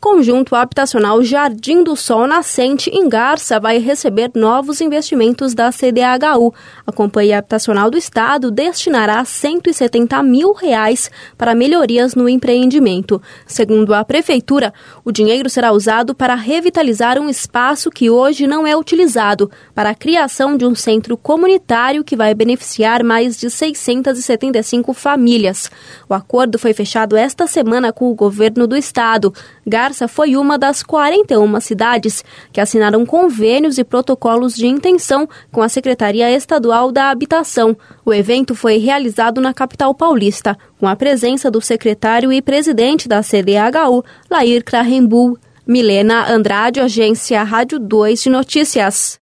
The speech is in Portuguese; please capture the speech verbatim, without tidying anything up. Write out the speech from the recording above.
conjunto habitacional Jardim do Sol Nascente, em Garça, vai receber novos investimentos da C D H U. A Companhia Habitacional do Estado destinará cento e setenta mil reais para melhorias no empreendimento. Segundo a Prefeitura, o dinheiro será usado para revitalizar um espaço que hoje não é utilizado, para a criação de um centro comunitário que vai beneficiar mais de seiscentas e setenta e cinco famílias. O acordo foi fechado esta semana com o governo do estado. Garça foi uma das quarenta e uma cidades que assinaram convênios e protocolos de intenção com a Secretaria Estadual da Habitação. O evento foi realizado na capital paulista, com a presença do secretário e presidente da C D H U, Lair Krahenbuhl. Milena Andrade, Agência Rádio dois de Notícias.